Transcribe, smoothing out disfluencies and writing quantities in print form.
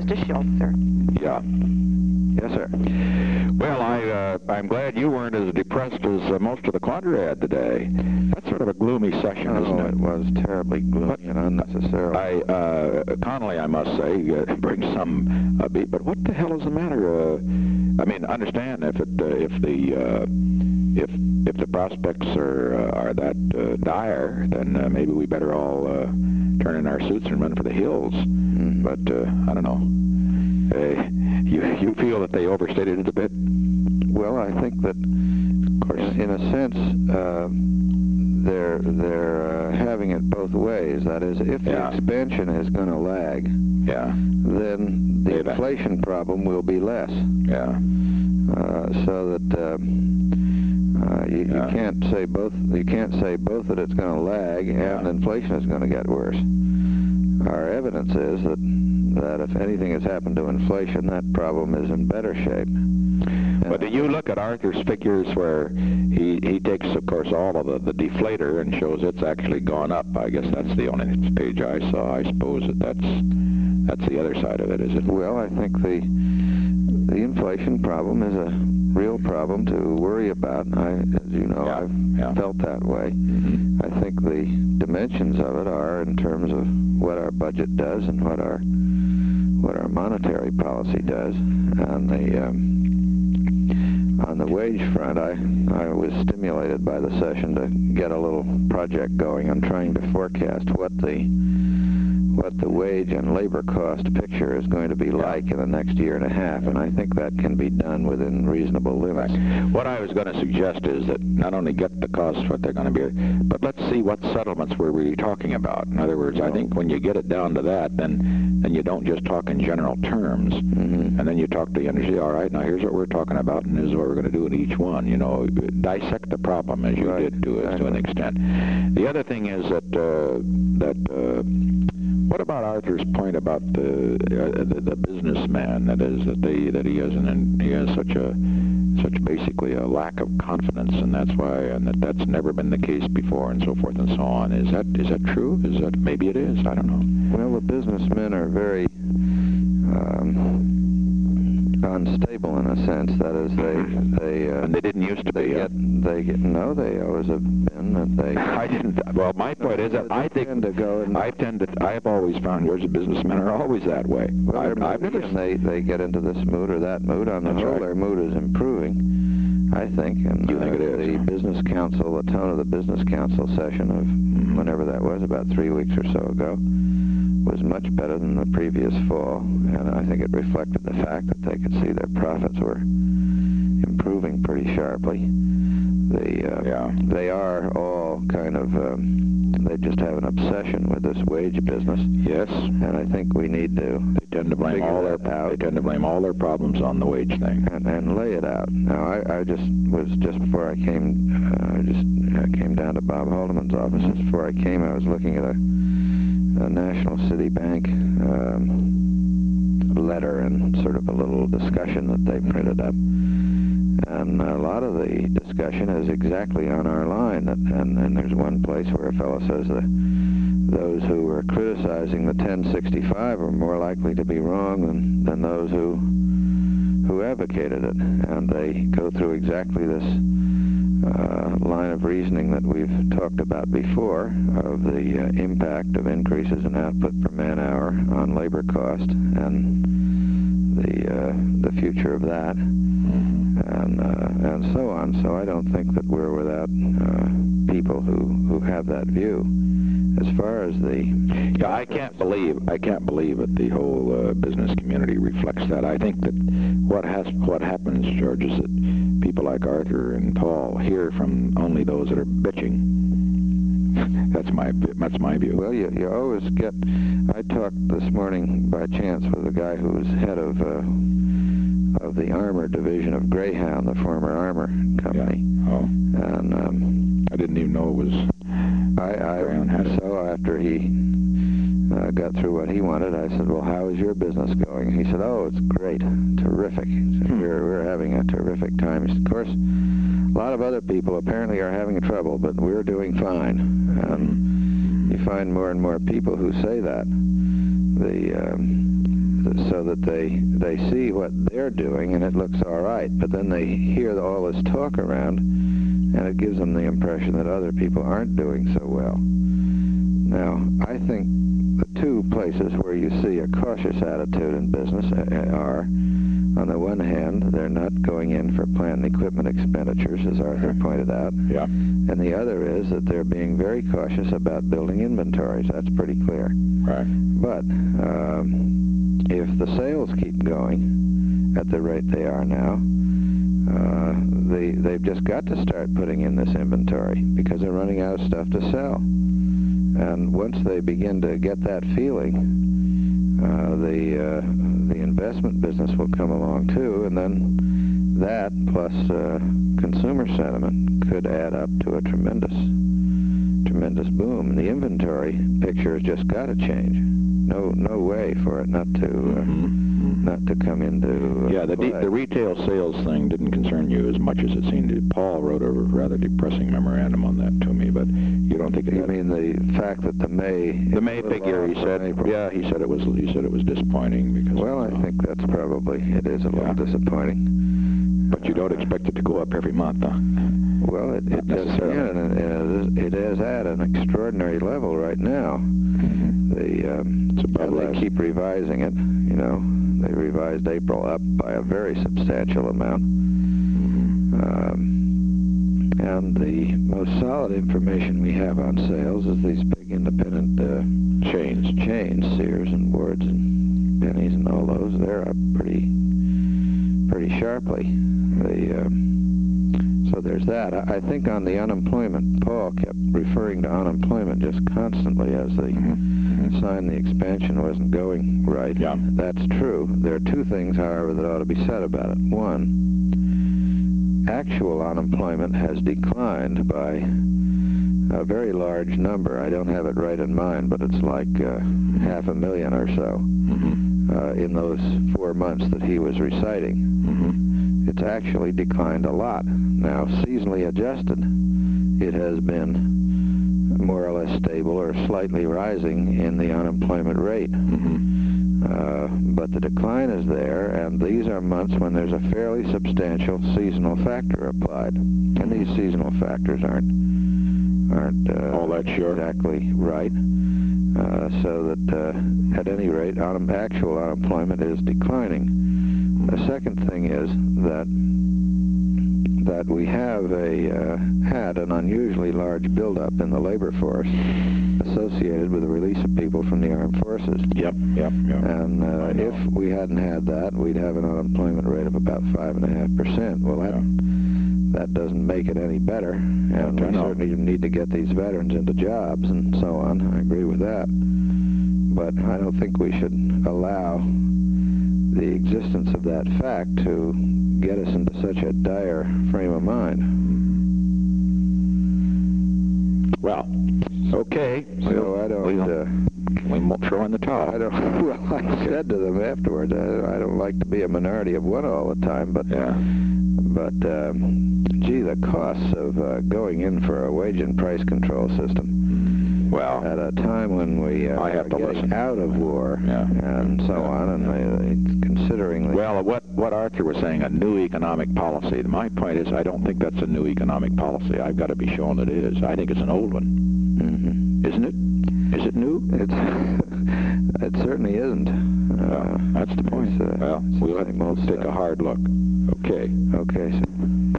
Mr. Schultz, sir. Yeah. Yes, sir. Well, I'm glad you weren't as depressed as most of the quadriad today. That's sort of a gloomy session, isn't it? It was terribly gloomy and unnecessary. Connolly, I must say, brings some beat. But what the hell is the matter? I mean, understand if the prospects are that dire, then maybe we better all turn in our suits and run for the hills. But I don't know. You feel that they overstated it a bit? Well, I think that, of course, in a sense, they're having it both ways. That is, if the expansion is going to lag, then the inflation problem will be less. So that you can't say both. You can't say both that it's going to lag and inflation is going to get worse. Our evidence is that if anything has happened to inflation, that problem is in better shape. But do you look at Arthur's figures where he takes, of course, all of the deflator and shows it's actually gone up? I guess that's the only page I saw. I suppose that's the other side of it, is it? Well, I think the inflation problem is a real problem to worry about. As you know, I've felt that way. I think the dimensions of it are in terms of what our budget does and what our monetary policy does. On the wage front, I was stimulated by the session to get a little project going on trying to forecast what the wage and labor cost picture is going to be like in the next year and a half, and I think that can be done within reasonable limits. What I was going to suggest is that not only get the costs what they're going to be, but let's see what settlements we're really talking about. In other words, I think when you get it down to that, then you don't just talk in general terms, and then you talk to the industry. All right, now here's what we're talking about, and this is what we're going to do in each one. You know, dissect the problem as you did to an extent. The other thing is that what about Arthur's point about the businessman? That is that he has such basically a lack of confidence, and that's why, and that's never been the case before, and so forth and so on. Is that true? Is that, maybe it is? I don't know. Well, the businessmen are very unstable in a sense. That is, and they didn't used to be. No, they always have been. I didn't. Well, my point is that I have always found yours businessmen are always that way. Well, I've never. They get into this mood or that mood. On the whole, their mood is improving, I think. And you think it is? The business council, the tone of the business council session of whenever that was, about 3 weeks or so ago, was much better than the previous fall, and I think it reflected the fact that they could see their profits were improving pretty sharply. They are all kind of, they just have an obsession with this wage business. Yes. And I think we need to They tend to blame all their problems on the wage thing. And lay it out. Now, I just before I came, I came down to Bob Haldeman's office. Just before I came, I was looking at a National City Bank letter and sort of a little discussion that they printed up. And a lot of the discussion is exactly on our line. And there's one place where a fellow says that those who were criticizing the 1065 are more likely to be wrong than those who advocated it. And they go through exactly this line of reasoning that we've talked about before, of the impact of increases in output per man hour on labor cost and the future of that, and so on. So I don't think that we're without people who have that view. As far as I can't believe that the whole business community reflects that. I think that what happens, George, is that people like Arthur and Paul hear from only those that are bitching. That's my view. Well, you always get. I talked this morning by chance with a guy who was head of the armor division of Greyhound, the former armor company. Yeah. Oh. And I didn't even know it was. So after he got through what he wanted, I said, well, how is your business going? He said, oh, it's great, terrific. He said, we're having a terrific time. He said, of course, a lot of other people apparently are having trouble, but we're doing fine. You find more and more people who say that. so that they see what they're doing and it looks all right, but then they hear all this talk around and it gives them the impression that other people aren't doing so well. Now, I think the two places where you see a cautious attitude in business are, on the one hand, they're not going in for plant and equipment expenditures, as Arthur pointed out. Yeah. And the other is that they're being very cautious about building inventories. That's pretty clear. Right. But if the sales keep going at the rate they are now, they've just got to start putting in this inventory because they're running out of stuff to sell. And once they begin to get that feeling, the investment business will come along too, and then that plus consumer sentiment could add up to a tremendous boom. And the inventory picture has just got to change. No way for it not to come into yeah, the retail sales thing didn't concern you as much as it seemed to. Paul wrote a rather depressing memorandum on that to me, but you don't think it. You mean the fact that the May figure? He said, yeah, he said it was disappointing because. Well, I think that's probably it is a little disappointing. But you don't expect it to go up every month, huh? Well, it just it is at an extraordinary level right now. They keep revising it. You know, they revised April up by a very substantial amount. And the most solid information we have on sales is these big independent chains, Sears and Wards and Pennies and all those. They're up pretty sharply. So there's that. I think on the unemployment, Paul kept referring to unemployment just constantly as the sign the expansion wasn't going right. Yeah. That's true. There are two things, however, that ought to be said about it. One, actual unemployment has declined by a very large number. I don't have it right in mind, but it's like 500,000 or so in those 4 months that he was reciting. It's actually declined a lot. Now, seasonally adjusted, it has been more or less stable or slightly rising in the unemployment rate. But the decline is there, and these are months when there's a fairly substantial seasonal factor applied. And these seasonal factors aren't all that sure exactly right. So that at any rate, actual unemployment is declining. The second thing is that we have had an unusually large buildup in the labor force associated with the release of people from the armed forces. Yep. And if we hadn't had that, we'd have an unemployment rate of about 5.5%. Well, that doesn't make it any better, and we certainly need to get these veterans into jobs and so on. I agree with that. But I don't think we should allow the existence of that fact to get us into such a dire frame of mind. Well, okay. So we won't throw in the towel. Well, I said to them afterwards, I don't like to be a minority of one all the time, but gee, the costs of going in for a wage and price control system. Well, at a time when we I have to getting listen out of war and so on, and considering the... Well, what Arthur was saying, a new economic policy. My point is, I don't think that's a new economic policy. I've got to be shown that it is. I think it's an old one. Isn't it? Is it new? It certainly isn't. That's the point. Well, we'll take a hard look. Okay. Okay. So